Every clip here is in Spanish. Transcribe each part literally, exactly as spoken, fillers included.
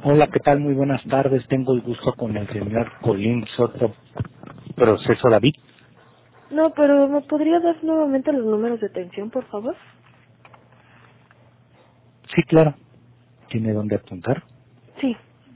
Hola, ¿qué tal? Muy buenas tardes. Tengo el gusto con el señor Colín Soto, Proceso David. No, pero ¿me podría dar nuevamente los números de atención, por favor? Sí, claro. ¿Tiene dónde apuntar? Sí.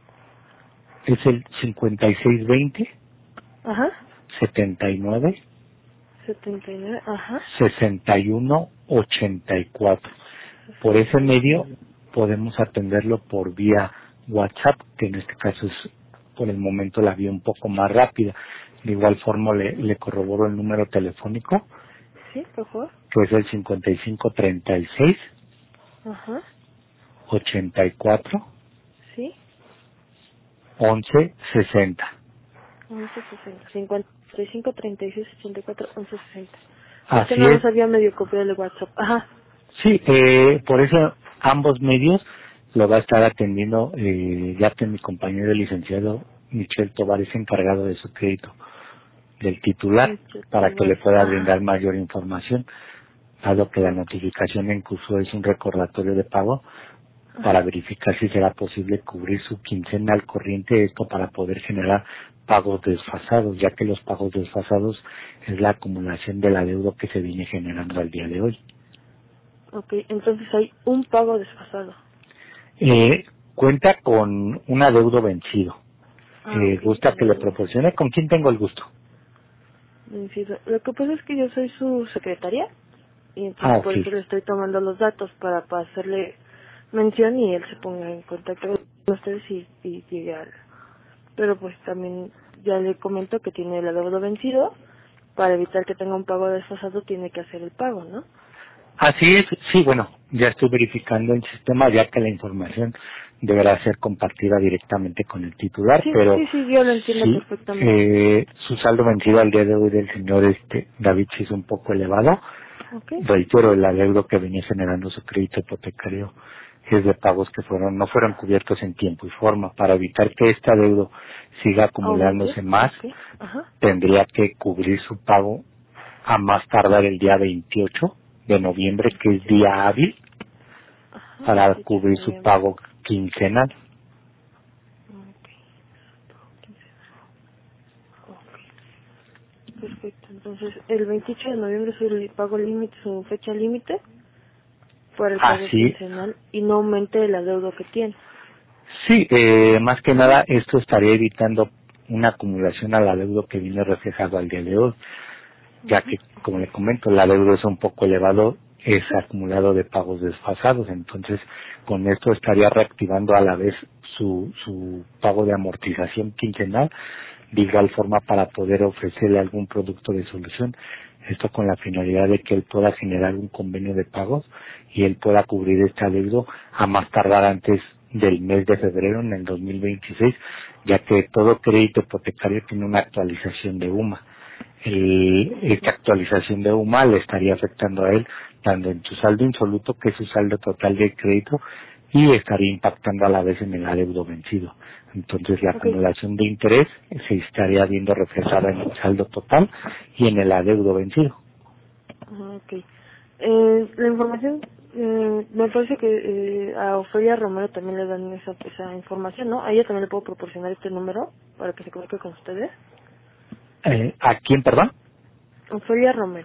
Es el cincuenta y seis veinte, Ajá. setenta y nueve, setenta y nueve, ajá. sesenta y uno, ochenta y cuatro. Por ese medio podemos atenderlo por vía WhatsApp, que en este caso es por el momento la vía un poco más rápida. De igual forma le, le corroboro el número telefónico, Sí, por favor. que es el cincuenta y cinco treinta y seis, Ajá. ochenta y cuatro, Sí. once sesenta. once sesenta. cincuenta y cinco, treinta y seis, ochenta y cuatro, once sesenta. Es que Así no es. nos había medio copiado el WhatsApp. Ajá. Sí, eh, por eso ambos medios lo va a estar atendiendo, eh, ya que mi compañero el licenciado Michel Tovar es encargado de su crédito del titular Mucho para que le igual. pueda Ajá. brindar mayor información, dado que la notificación en curso es un recordatorio de pago para Ajá. verificar si será posible cubrir su quincena al corriente, esto para poder generar pagos desfasados, ya que los pagos desfasados es la acumulación del adeudo que se viene generando al día de hoy. Ok, entonces hay un pago desfasado. Eh, cuenta con un adeudo vencido. Ah, Eh, ok. ¿Gusta que le Adeudo proporcione? ¿Con quién tengo el gusto? vencido. Lo que pasa es que yo soy su secretaria y Ah, entonces ok. por eso le estoy tomando los datos para, para hacerle mención y él se ponga en contacto con ustedes y, y llegue al... Pero pues también ya le comento que tiene el adeudo vencido. Para evitar que tenga un pago desfasado tiene que hacer el pago, ¿no? Así es, sí, bueno, ya estoy verificando el sistema, ya que la información deberá ser compartida directamente con el titular, Sí, pero sí, sí, yo lo entiendo sí, perfectamente. eh, su saldo vencido al día de hoy del señor este David sí es un poco elevado. ¿Ok? Reitero, el adeudo que venía generando su crédito hipotecario es de pagos que fueron no fueron cubiertos en tiempo y forma. Para evitar que este adeudo siga ¿Aumente? acumulándose más, Ok. Ajá. tendría que cubrir su pago a más tardar el día veintiocho de noviembre, que es veintiocho. día hábil, Ajá, para veintiocho de cubrir su noviembre. pago quincenal. Ok. Ok. Perfecto. Entonces, el veintiocho de noviembre es el pago límite, su fecha límite para el pago Así, quincenal y no aumente el adeudo que tiene. sí, eh, más que nada esto estaría evitando una acumulación al adeudo que viene reflejado al día de hoy, ya Ujú. que, como le comento, el adeudo es un poco elevado, es Sí. acumulado de pagos desfasados, entonces con esto estaría reactivando a la vez su, su pago de amortización quincenal, de igual forma para poder ofrecerle algún producto de solución, esto con la finalidad de que él pueda generar un convenio de pagos y él pueda cubrir este adeudo a más tardar antes del mes de febrero en el dos mil veintiséis, ya que todo crédito hipotecario tiene una actualización de U M A. El- esta actualización de U M A le estaría afectando a él tanto en su saldo insoluto, que es su saldo total de crédito, y estaría impactando a la vez en el adeudo vencido. Entonces la Ok. acumulación de interés se estaría viendo reflejada en el saldo total y en el adeudo vencido. Ajá, ok. Eh, la información, eh, me parece que eh, a Ofelia Romero también le dan esa, esa información, ¿no? A ella también le puedo proporcionar este número para que se comunique con ustedes. Eh, ¿A quién, perdón? Ofelia Romero.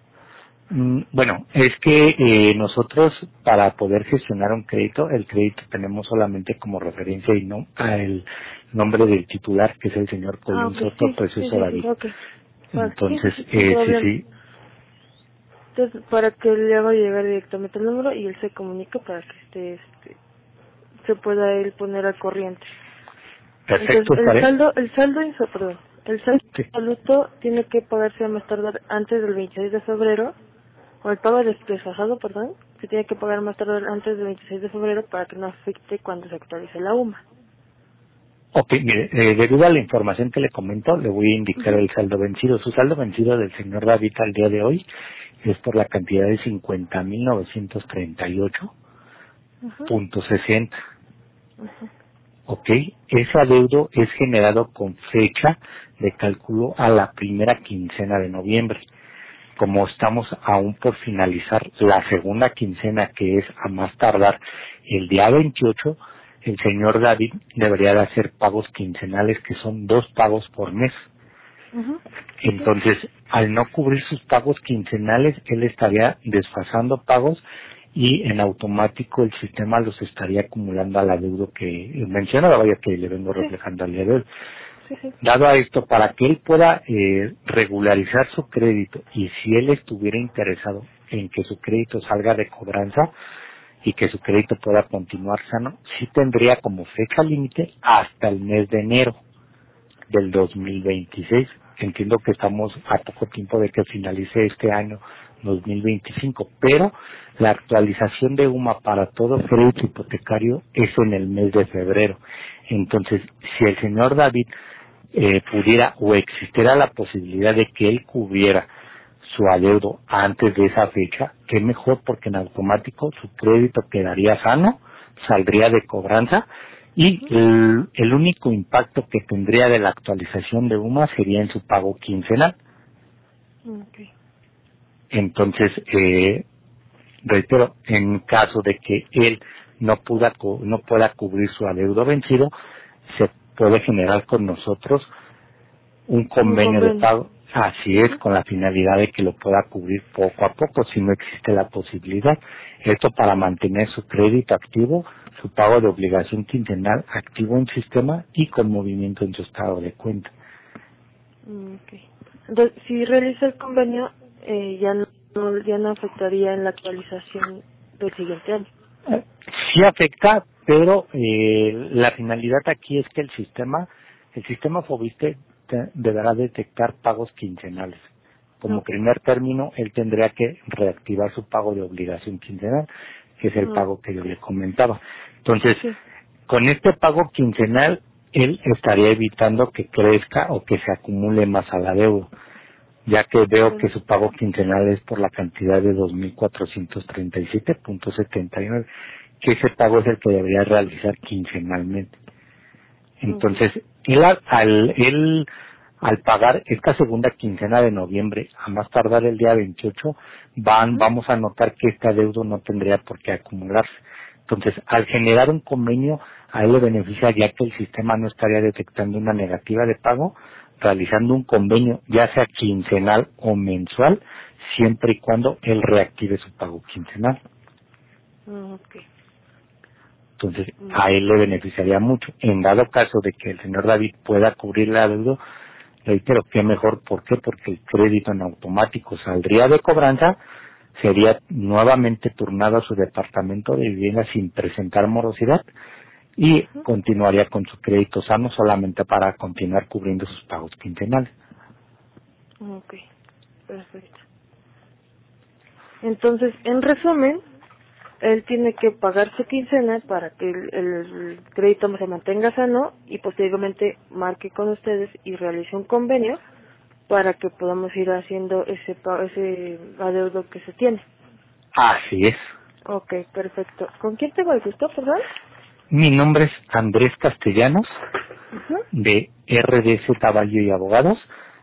Mm, Bueno, es que eh, nosotros para poder gestionar un crédito, el crédito tenemos solamente como referencia y no a el nombre del titular, que es el señor Ah, Colín ok, Soto, sí, pues sí, eso sí, sí, David. ok. Bueno, sí, sí, Entonces, sí, sin eh, sí, problema. sí, Entonces, para que le haga llegar directamente el número y él se comunique para que esté, este, se pueda él poner al corriente. Entonces, perfecto, el estaré. saldo, el saldo, inso- perdón, el saldo Sí. insoluto tiene que pagarse a más tardar antes del veintiséis de febrero, o el pago des- desfasado, perdón, se tiene que pagar más tardar antes del veintiséis de febrero para que no afecte cuando se actualice la U M A. Ok, mire, eh, debido a la información que le comento, le voy a indicar Ujú, el saldo vencido. Su saldo vencido del señor David al día de hoy es por la cantidad de cincuenta mil novecientos treinta y ocho ujú, punto sesenta. ujú. Ok, ese adeudo es generado con fecha de cálculo a la primera quincena de noviembre. Como estamos aún por finalizar la segunda quincena, que es a más tardar el día veintiocho, el señor David debería de hacer pagos quincenales, que son dos pagos por mes. Ujú. Entonces, al no cubrir sus pagos quincenales, él estaría desfasando pagos y en automático el sistema los estaría acumulando al adeudo que mencionaba, vaya que le vengo reflejando al día de hoy. Sí, sí. Dado a esto, para que él pueda eh, regularizar su crédito y si él estuviera interesado en que su crédito salga de cobranza y que su crédito pueda continuar sano, sí tendría como fecha límite hasta el mes de enero del dos mil veintiséis. Entiendo que estamos a poco tiempo de que finalice este año dos mil veinticinco, pero la actualización de UMA para todo crédito hipotecario es en el mes de febrero. Entonces, si el señor David eh, pudiera o existiera la posibilidad de que él cubriera su adeudo antes de esa fecha, qué mejor, porque en automático su crédito quedaría sano, saldría de cobranza y el, el único impacto que tendría de la actualización de UMA sería en su pago quincenal. Okay. Entonces, eh, reitero, en caso de que él no pueda cu- no pueda cubrir su adeudo vencido, se puede generar con nosotros un convenio de convenio. pago, así es, con la finalidad de que lo pueda cubrir poco a poco si no existe la posibilidad. Esto para mantener su crédito activo, su pago de obligación quincenal activo en sistema y con movimiento en su estado de cuenta. Okay. Entonces, si realiza el convenio, eh, ya no ya no afectaría en la actualización del siguiente año. Eh, Sí afecta, pero eh, la finalidad aquí es que el sistema, el sistema Fobiste te- deberá detectar pagos quincenales. Como Okay. primer término, él tendría que reactivar su pago de obligación quincenal, que es el Ah, pago que yo le comentaba. Entonces, sí. con este pago quincenal, él estaría evitando que crezca o que se acumule más a la deuda, ya que veo que Okay. su pago quincenal es por la cantidad de dos mil cuatrocientos treinta y siete punto setenta y nueve, que ese pago es el que debería realizar quincenalmente. Okay. Entonces, él al, al- él, al pagar esta segunda quincena de noviembre, a más tardar el día veintiocho, van, Ujú. vamos a notar que este adeudo no tendría por qué acumularse. Entonces, al generar un convenio, a él le beneficia ya que el sistema no estaría detectando una negativa de pago, realizando un convenio, ya sea quincenal o mensual, siempre y cuando él reactive su pago quincenal. Ah, okay. Entonces, Mm. a él le beneficiaría mucho. En dado caso de que el señor David pueda cubrir la deuda, reitero, qué mejor, ¿por qué? Porque el crédito en automático saldría de cobranza, sería nuevamente turnado a su departamento de vivienda sin presentar morosidad y Ujú. continuaría con su crédito sano solamente para continuar cubriendo sus pagos quincenales. Okay. Perfecto. Entonces, en resumen, él tiene que pagar su quincena para que el, el crédito se mantenga sano y posteriormente marque con ustedes y realice un convenio para que podamos ir haciendo ese pa- ese adeudo que se tiene. Así es. Ok, perfecto. ¿Con quién tengo el gusto, perdón? Mi nombre es Andrés Castellanos, Ujú. de R D Z Valle y Abogados.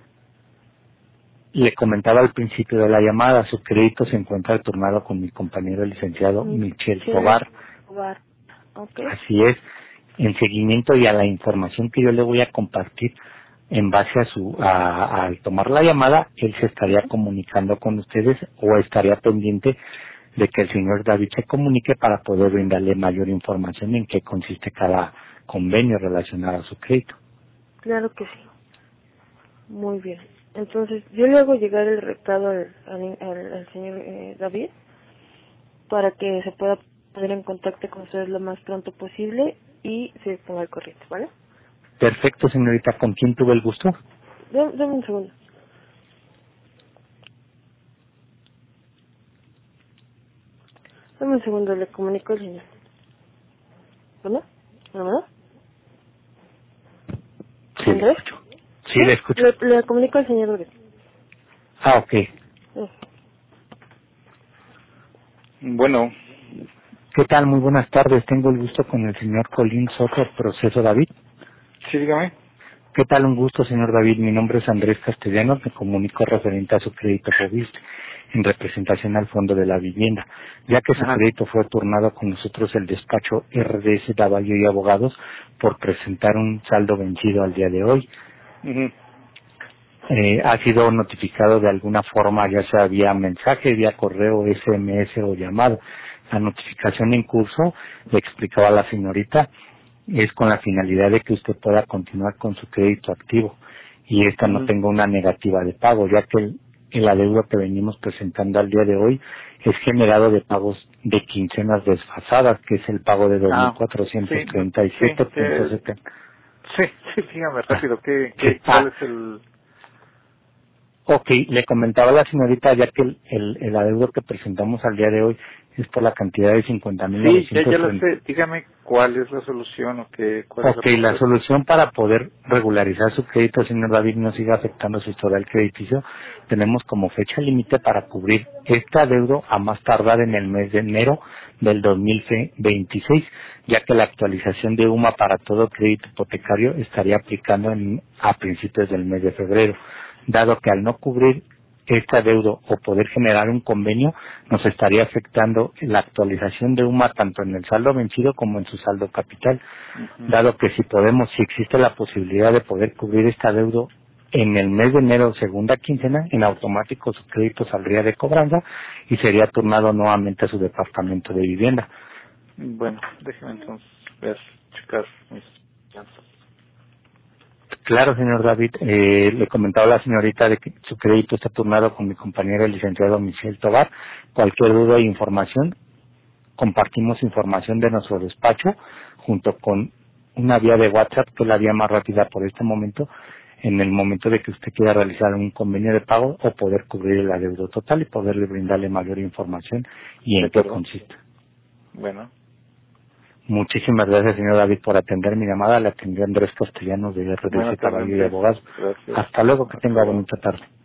Le comentaba al principio de la llamada, su crédito se encuentra turnado con mi compañero el licenciado Michel Michelle Tobar. Tobar. Ok. Así es, en seguimiento y a la información que yo le voy a compartir en base a su, a, al tomar la llamada, él se estaría Ujú. comunicando con ustedes o estaría pendiente de que el señor David se comunique para poder brindarle mayor información en qué consiste cada convenio relacionado a su crédito. Claro que sí. Muy bien. Entonces, yo le hago llegar el recado al, al, al- al señor eh, David para que se pueda poner en contacto con ustedes lo más pronto posible y se ponga al corriente, ¿vale? Perfecto, señorita, ¿con quién tuve el gusto? Dame, dame un segundo. Dame un segundo, le comunico al señor. ¿Bueno? ¿Bueno? Sí, le ¿Andrés? escucho. Sí, ¿Sí? le escucho. Le, le comunico al señor David. Ah, ok. Sí. Bueno, ¿Qué tal? Muy buenas tardes. Tengo el gusto con el señor Colín Soto, Proceso David. sí, dígame. ¿Qué tal? Un gusto, señor David. Mi nombre es Andrés Castellanos. Me comunico referente a su crédito Fobiste. en representación al Fondo de la Vivienda, ya que su Ajá. crédito fue turnado con nosotros el despacho R D S Davallo y Abogados por presentar un saldo vencido al día de hoy. Ujú. Eh, ha sido notificado de alguna forma, ya sea vía mensaje, vía correo, S M S o llamado. La notificación en curso, le explicaba a la señorita, es con la finalidad de que usted pueda continuar con su crédito activo y esta no Ujú. tenga una negativa de pago, ya que el, el adeudo que venimos presentando al día de hoy es generado de pagos de quincenas desfasadas, que es el pago de dos mil Ah, cuatrocientos sí, treinta y siete sí, punto eh, setenta. sí, sí, dígame rápido, ¿qué, Sí. qué, ¿cuál Ah, es el...? ok, le comentaba a la señorita ya que el, el, el adeudo que presentamos al día de hoy es por la cantidad de cincuenta mil Sí, ya, novecientos ya lo treinta. sé, dígame cuál es la solución o qué, cuál es la Ok, la propuesta. solución para poder regularizar su crédito, señor David, no siga afectando su historial crediticio, tenemos como fecha límite para cubrir este adeudo a más tardar en el mes de enero del dos mil veintiséis, ya que la actualización de U M A para todo crédito hipotecario estaría aplicando en, a principios del mes de febrero, dado que al no cubrir este adeudo o poder generar un convenio nos estaría afectando la actualización de U M A tanto en el saldo vencido como en su saldo capital, Ujú. dado que si podemos, si existe la posibilidad de poder cubrir este adeudo en el mes de enero, segunda quincena, en automático su crédito saldría de cobranza y sería turnado nuevamente a su departamento de vivienda. Bueno, déjeme entonces ver, checar mis finanzas. Claro, señor David, eh, le comentaba a la señorita de que su crédito está turnado con mi compañero el licenciado Michel Tobar. Cualquier duda e información, compartimos información de nuestro despacho junto con una vía de WhatsApp que es la vía más rápida por este momento, en el momento de que usted quiera realizar un convenio de pago o poder cubrir el adeudo total y poderle brindarle mayor información y De en qué acuerdo. consiste. Bueno, Muchísimas gracias, señor David, por atender mi llamada. Le atendió Andrés Castellanos de bueno, R D C también Caballo y Andrés, Abogados. gracias. Hasta luego, que Hasta tenga luego. bonita tarde.